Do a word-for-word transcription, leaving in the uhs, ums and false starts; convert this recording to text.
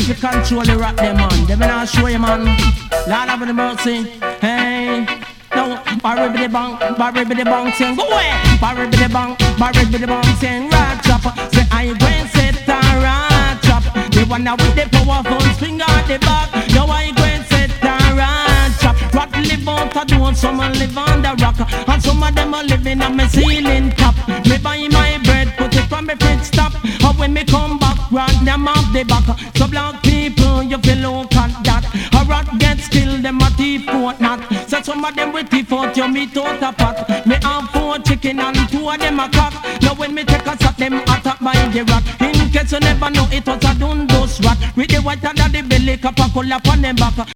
them to control the rock them man. Them not show you man. Lord have the mercy. Hey. No, barry be the bang, barry be the bang, sing go away. Barry be the bang, barry be the bang, sing rat chop. Say I going set a rat chop. The one that with the powerful finger at the back. Yo I going set a rat chop. Rat live out a door, some a live on the rock, and some of them are living on my ceiling top. Me buy my bread, put it from my fridge top. And when me come back, rat them off the back. So black people, you feel look at that. A rat gets killed, them a thief or not. So some of them with thief out your meat out a pot. Me have four chicken and two of them a cock. Now when me take a shot, them attack by the rat. In case you never know, it was a Dundos rat. With the white under the belly, cap a collar upon them back.